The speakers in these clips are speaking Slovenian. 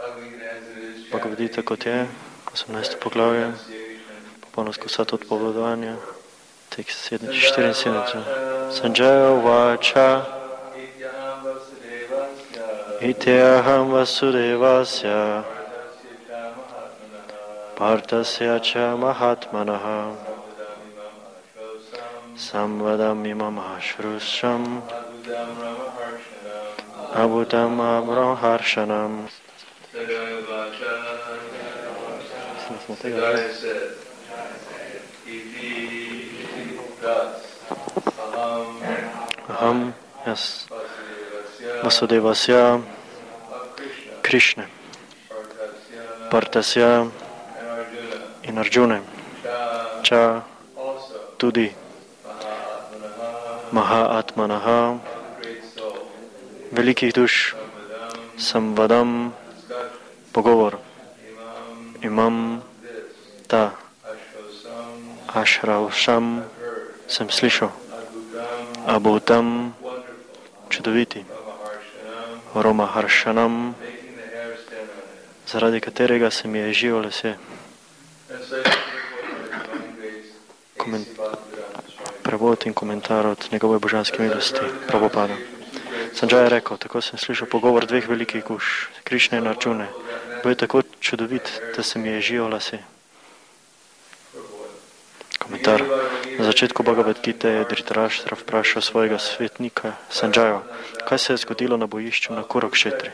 Bhagavad Gita kot je, 18. poglavje, popolno skozi to odpovedovanje, tekst 74. Sanjaya Vacha Ityaham Vasudevasya Partasya cha Mahatmanaha Samvadam imam ashrusham Abhutam Abraharshanam. Aham, jaz, Vasudevasya, Krishne, Partasya in Arjune, Cha, tudi Mahatmanaha, velikih duš, Samvadam, pogovor, imam ta, Ashravsham, sem slišal, Abhutam, čudoviti, Romaharshanam, zaradi katerega se mi je živo lase. Prevod in komentar od njegove božanske milosti, Prabhupada. Sanjaya je rekel, tako sem slišal pogovor dveh velikih duš, Krišne in Arjune. Bil je tako čudovit, da se mi je živo lase. Komentar. Na začetku Bhagavad Gite je Dhritarashtra vprašal svojega svetnika Sanjaya, kaj se je zgodilo na bojišču na Kurukšetri.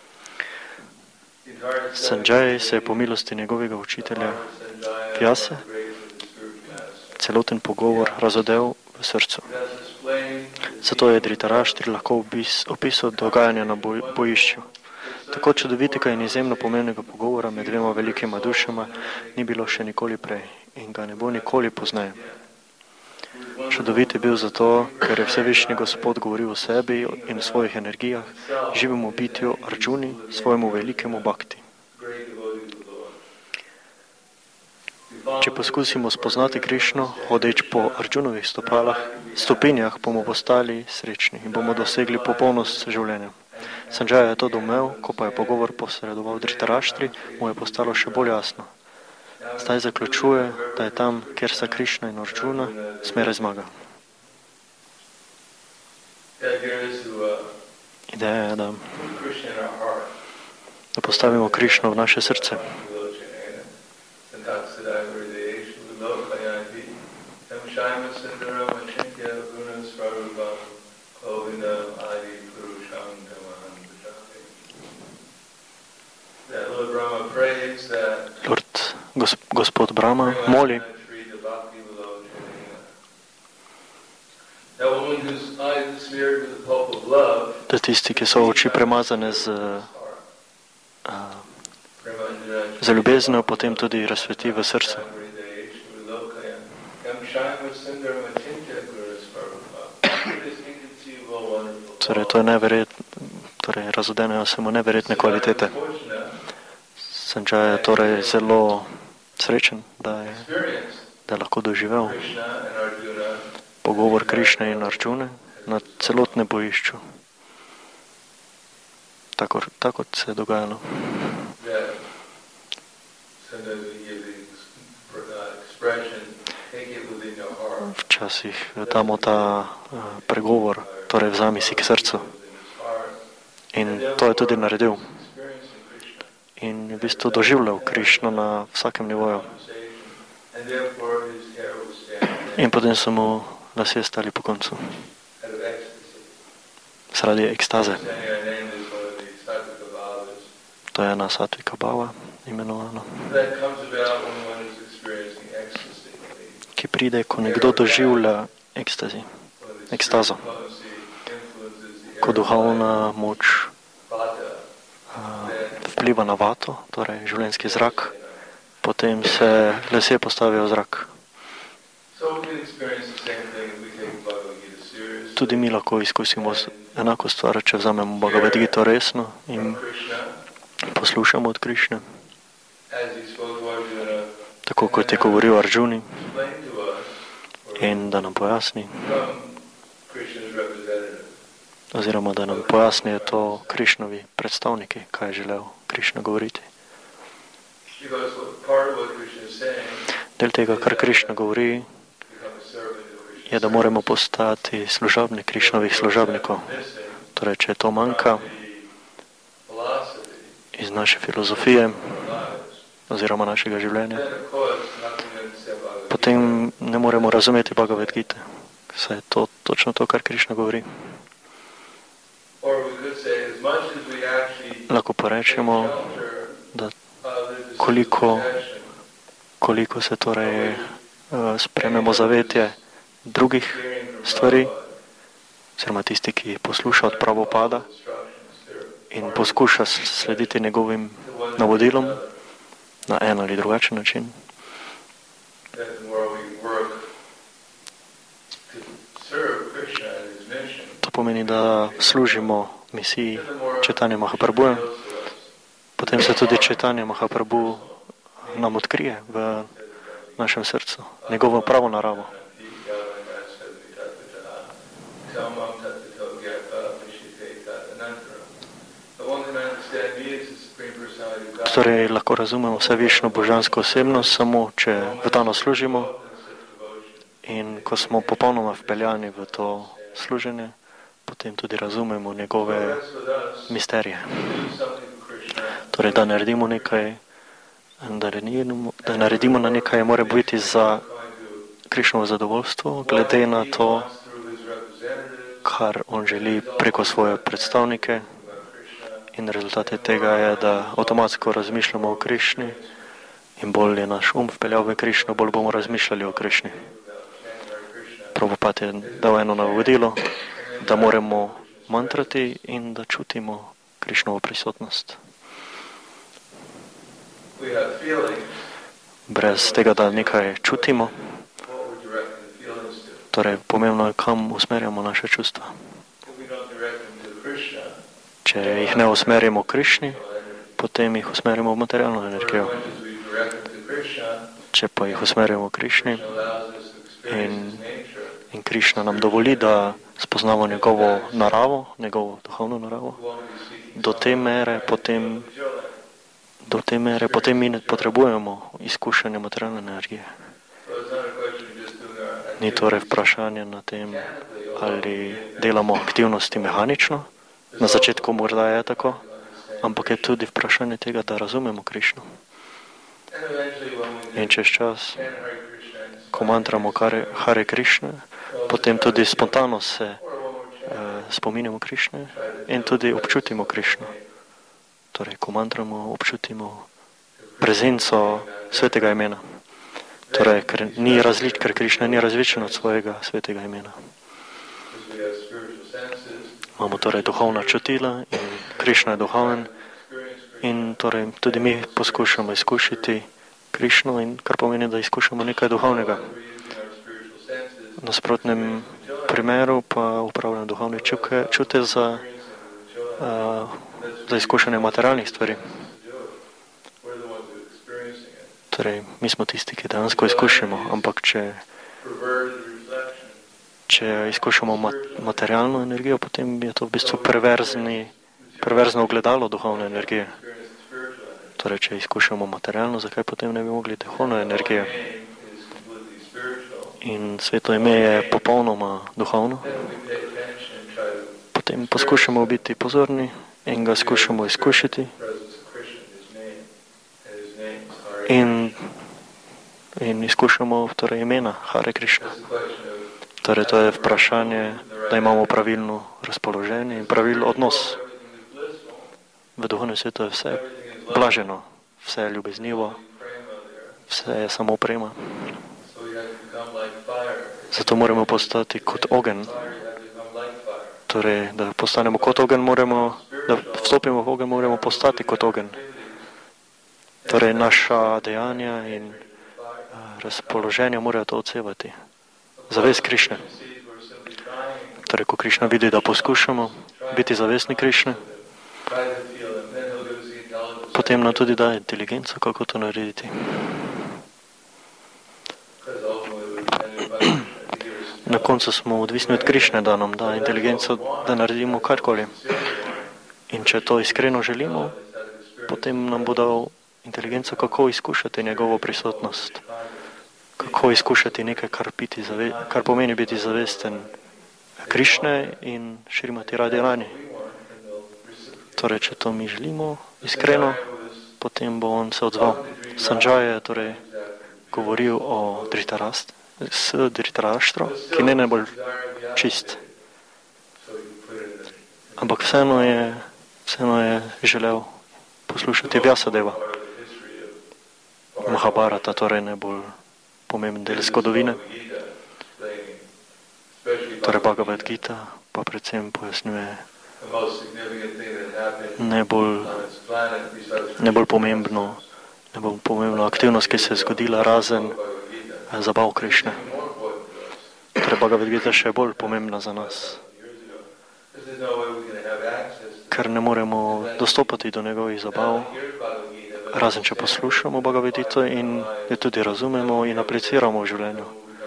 Sanjay se je po milosti njegovega učitelja Vyase celoten pogovor razodel v srcu. Zato je Dhritarashtra lahko opisal dogajanje na bojišču. Tako čudovitega in izjemno pomembnega pogovora med dvema velikima dušama ni bilo še nikoli prej in ga ne bo nikoli pozneje. Čudovit je bil zato, ker je Vsevišnji Gospod govoril o sebi in o svojih energijah, živemu bitju Arjuni, svojemu velikemu bhakti. Če poskusimo spoznati Krišno, hodeč po Arjunovih stopinjah, bomo postali srečni in bomo dosegli popolnost življenja. Sanjaya je to domel, ko pa je pogovor posredoval Dhritarashtri, mu je postalo še bolj jasno. Zdaj zaključuje, da je tam, kjer sta Krišna in Arjuna, smeraj zmaga. Ideja je, da postavimo Krišno v naše srce. Lord, Gospod Brahma moli, da tisti, ki so oči premazane z ljubeznijo, potem tudi razsveti v srcu. Torej, to je neverjetno, torej razodenejo se mu neverjetne kvalitete. Sanjaya je torej zelo srečen, da je lahko doživel pogovor Krišne in Arjune na celotnem bojišču. Tako kot se je dogajalo. Včasih damo ta pregovor, torej vzami si k srcu. In to je tudi naredil. In v bistvu doživljal Krišno na vsakem nivoju. In potem so mu lasje stali po koncu. Sredi ekstaze. To je ena satvika bhava imenovana, ki pride, ko nekdo doživlja ekstazo. Ko duhovna moč vpliva na vato, torej življenjski zrak, potem se lasje postavijo v zrak. Tudi mi lahko izkusimo enako stvar, če vzamemo Bhagavad Gito resno in poslušamo od Krišne. Tako kot je govoril Arjuni in da nam pojasni, oziroma da nam pojasnijo to Krišnovi predstavniki, kaj je želel Krišna govoriti. Del tega, kar Krišna govori, je, da moramo postati služabni Krišnovih služabnikov. Torej, če to manjka iz naše filozofije oziroma našega življenja, potem ne moremo razumeti Bhagavad Gite. Saj je to točno to, kar Krišna govori. Lahko pa rečemo, da koliko se torej sprememo zavetje drugih stvari, oziroma tisti, ki posluša od Prabhupada in poskuša slediti njegovim navodilom na en ali drugačen način, to pomeni, da služimo misiji Chaitanya Mahaprabhuja, potem se tudi Chaitanya Mahaprabhu nam odkrije v našem srcu, njegovo pravo naravo. Torej, lahko razumemo vse višno božansko osebnost samo, če v dano služimo in ko smo popolnoma vpeljani v to služenje, potem tudi razumemo njegove misterije. Torej, da naredimo nekaj, da naredimo na nekaj, mora biti za Krišnovo zadovoljstvo, glede na to, kar on želi preko svoje predstavnike, in rezultate tega je, da avtomatsko razmišljamo o Krišni in bolj je naš vpeljal v Krišno, bolj bomo razmišljali o Krišni. Prabhupada je dal eno navodilo, da moramo mantrati in da čutimo Krišnovo prisotnost. Brez tega, da nekaj čutimo, torej pomembno je, kam usmerjamo naše čustva. Če jih ne usmerjamo Krišni, potem jih usmerjamo v materialno energijo. Če pa jih usmerjamo Krišni in Krišna nam dovoli, da spoznamo njegovo naravo, njegovo duhovno naravo, do te mere potem mi ne potrebujemo izkušanja materialne energije. Ni torej vprašanje na tem, ali delamo aktivnosti mehanično, na začetku morda je tako, ampak je tudi vprašanje tega, da razumemo Krišno. In čez čas, ko mantramo Hare Krišne, potem tudi spontano se spominjamo Krišne in tudi občutimo Krišno. Torej, ko mantramo, občutimo prezenco svetega imena. Torej, ker Krišna ni različen od svojega svetega imena. Imamo torej duhovna čutila in Krišna je duhoven in torej tudi mi poskušamo izkušati Krišno, in kar pomeni, da izkušamo nekaj duhovnega. V nasprotnem primeru pa upravljamo duhovne čute za izkušanje materialnih stvari. Torej, mi smo tisti, ki dejansko izkušamo, ampak če izkušamo materialno energijo, potem je to v bistvu perverzno ogledalo duhovne energije. Torej, če izkušamo materialno, zakaj potem ne bi mogli duhovno energijo? In sveto ime je popolnoma duhovno. Potem poskušamo biti pozorni in ga skušamo izkušati. In izkušamo torej imena Hare Krišna. Torej, to je vprašanje, da imamo pravilno razpoloženje in pravilen odnos. V duhovnem svetu je vse blaženo, vse je ljubeznivo, vse je samo prema. Zato moramo postati kot ogenj. Torej, da postanemo kot ogenj, da vstopimo v ogenj, moramo postati kot ogenj. Torej, naša dejanja in razpoloženja morajo to odsevati. Zavest Krišne. Torej, ko Krišna vidi, da poskušamo biti zavestni Krišne, potem nam tudi daje inteligenco, kako to narediti. Na koncu smo odvisni od Krišne, da nam da inteligenco, da naredimo karkoli. In če to iskreno želimo, potem nam bo dal inteligenco, kako izkušati njegovo prisotnost, kako izkušati nekaj, kar pomeni biti zavesten Krišne in Šrimati Radharani. Torej, če to mi želimo iskreno, potem bo on se odzval. Sanjaya je torej govoril o Dhritarashtra, ki ne najbolj čist. Ampak vseeno je želel poslušati Vyasadeva. Mahabharata, torej najbolj pomemben del zgodovine. Torej Bhagavad Gita pa predvsem pojasnjuje najbolj pomembno aktivnost, ki se je zgodila razen zabav Krišne. Torej Bhagavad Gita še bolj pomembna za nas, ker ne moremo dostopati do njegovih zabav, razen če poslušamo Bhagavad Gita in jo tudi razumemo in apliciramo v življenju.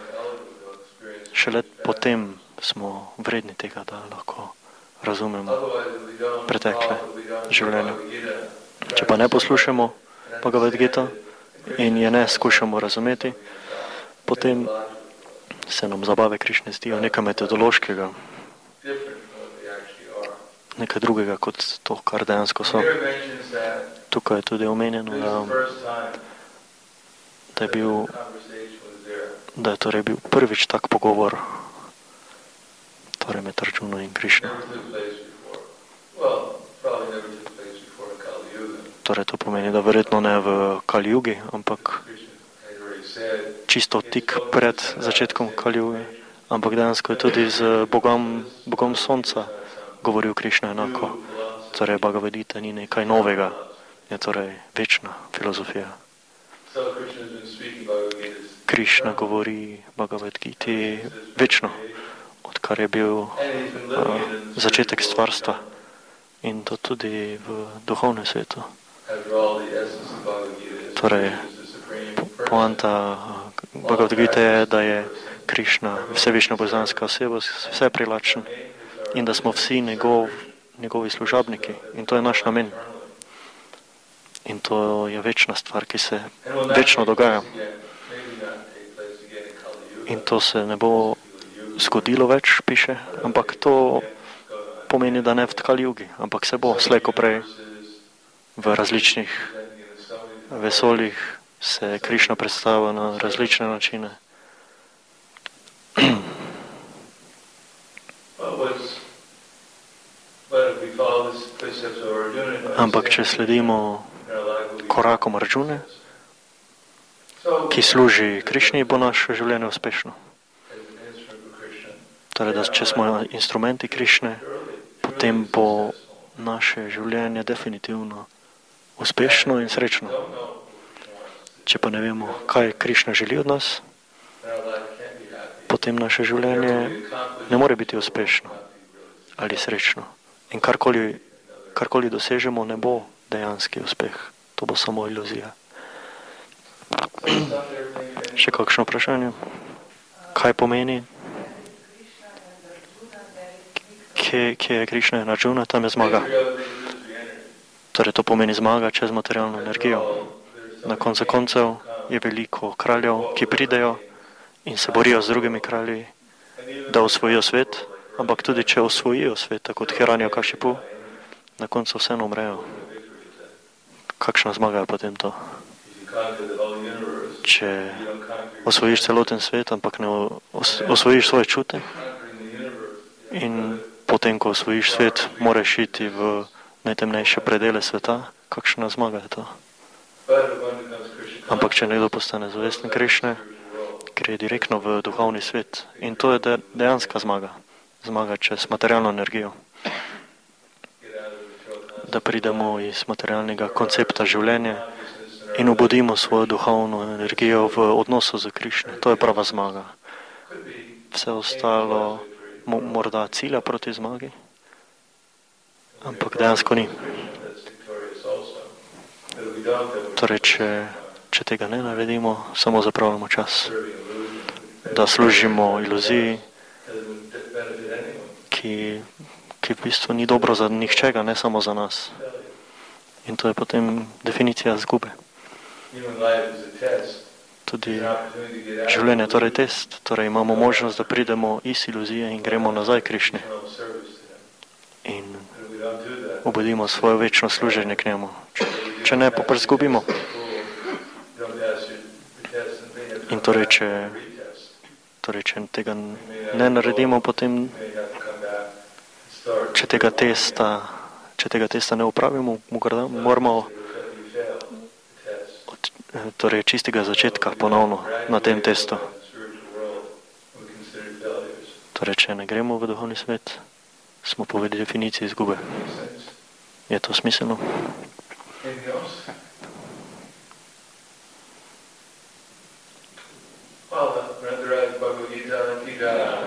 Šele potem smo vredni tega, da lahko razumemo pretekle življenje. Če pa ne poslušamo Bhagavad Gita in je ne skušamo razumeti, potem se nam zabave Krišne zdijo nekaj metodološkega, nekaj drugega kot to, kar dejansko so. Tukaj je tudi omenjeno, da je torej bil prvič tak pogovor torej med Arjuno in Krišno. Torej to pomeni, da verjetno ne v Kali Jugi, ampak čisto tik pred začetkom Kali Juge, ampak dejansko je tudi z Bogom Sonca govoril Krišna enako. Torej Bhagavad Gita ni nekaj novega, je torej večna filozofija. Krišna govori Bhagavad Gita večno, odkar je bil začetek stvarstva, in to tudi v duhovnem svetu. Torej, poanta Bhagavad Gita je, da je Krišna vsevišna božanska oseba, vse privlačen in da smo vsi njegovi služabniki in to je naš namen. In to je večna stvar, ki se večno dogaja. In to se ne bo zgodilo več, piše, ampak to pomeni, da ne v Kali Jugi, ampak se bo slej ko prej v različnih vesoljih se Krišna predstavlja na različne načine. Ampak če sledimo korakom Arjune, ki služi Krišni, bo naše življenje uspešno. Torej, da če smo instrumenti Krišne, potem bo naše življenje definitivno uspešno in srečno. Če pa ne vemo, kaj Krišna želi od nas, potem naše življenje ne more biti uspešno ali srečno. In karkoli dosežemo, ne bo dejanski uspeh. To bo samo iluzija. Še kakšno vprašanje? Kaj pomeni? Kje je Krišna in Arjuna? Tam je zmaga. Torej, to pomeni zmaga čez materialno energijo. Na koncu koncev je veliko kraljev, ki pridejo in se borijo z drugimi kralji, da osvojijo svet, ampak tudi če osvojijo svet, tako kot Hiranyakashipu, na koncu vseeno umrejo. Kakšna zmaga je potem to? Če osvojiš celoten svet, ampak ne osvojiš svoje čute, in potem, ko osvojiš svet, moraš iti v najtemnejše predele sveta, kakšna zmaga je to? Ampak če nekdo postane zavesten Krišne, gre direktno v duhovni svet. In to je dejanska zmaga. Zmaga čez materialno energijo. Da pridemo iz materialnega koncepta življenja in obudimo svojo duhovno energijo v odnosu z Krišne. To je prava zmaga. Vse ostalo morda cilja proti zmagi, ampak dejansko ni. Torej, če tega ne naredimo, samo zapravljamo čas. Da služimo iluziji, ki v bistvu ni dobro za nihčega, ne samo za nas. In to je potem definicija izgube. Human life is a test. Tudi življenje je torej test, torej imamo možnost, da pridemo iz iluzije in gremo nazaj Krišni in obudimo svoje večno služenje k njemu. Če ne, pa izgubimo. In torej, če tega ne naredimo, potem, če tega testa ne upravimo, moramo torej čistega začetka ponovno na tem testu. Torej, če ne gremo v duhovni svet, smo po definiciji izgube. Je to smiselno? Well, Bhagavad Gita,